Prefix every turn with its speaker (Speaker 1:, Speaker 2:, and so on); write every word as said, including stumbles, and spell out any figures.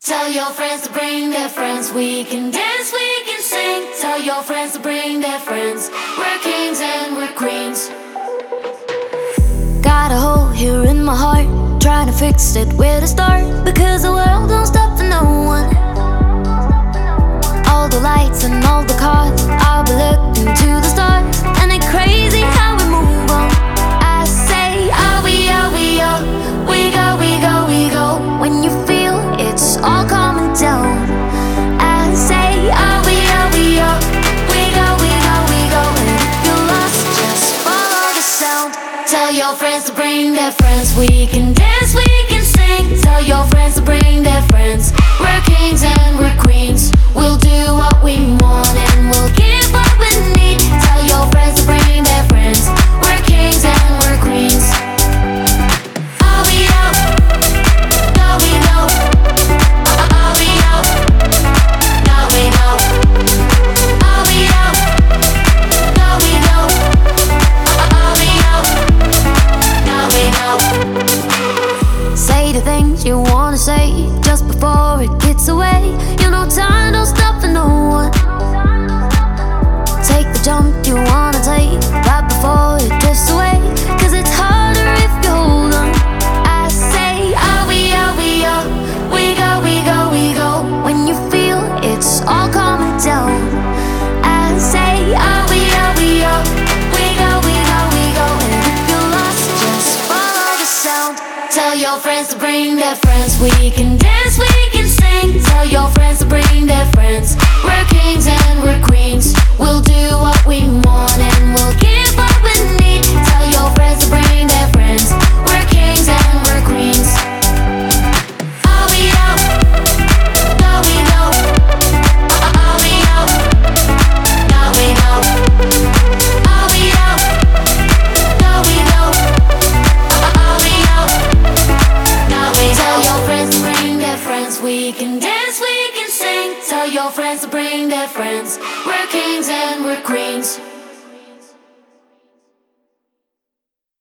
Speaker 1: Tell your friends to bring their friends. We can dance, we can sing. Tell your friends to bring their friends. We're kings and we're queens.
Speaker 2: Got a hole here in my heart, trying to fix it, where to start? Because the world don't stop for no one. All the lights and all the cars, I'll be looking to the stars. And it's crazy how we move on. I say, are we, are we, are we go, we go, we go. When you feel it's all coming down, I say, are we, are we, are we go, we go, we go. And if you're lost, just follow the sound. Tell your friends to bring their friends. We can dance, we can sing. Tell your friends to bring their friends. We're kings and we're queens. We'll do what we want and we'll give what we need. Tell your friends to bring their friends. We're kings and we're queens. Are we out? No, we know. Are we out? No, we know. Are we out? No, we know. Are we out? No, we know. Say the things you wanna say just before it gets away. You know time don't stop for no one. Take the jump you wanna take right before it drifts away. Cause it's harder if you hold on. I say, are we, are we, are we go, we go, we go. When you feel it's all coming down, I say, are we, are we, are we go, we go, we go. And if you're lost, just follow the sound. Tell your friends to bring their friends. We can dance, we can sing. Tell your friends to bring their friends. We're kings and we're queens. We'll do what we want and we'll give what we need. Tell your friends to bring their friends. We're kings and we're queens. Are we out? No, we know. Are we out? No, we know. Are we out? No, we know. Are we out? No, we know. Tell your friends to bring their friends. We can dance, we can sing. Tell your friends to bring their friends. We're kings and we're queens.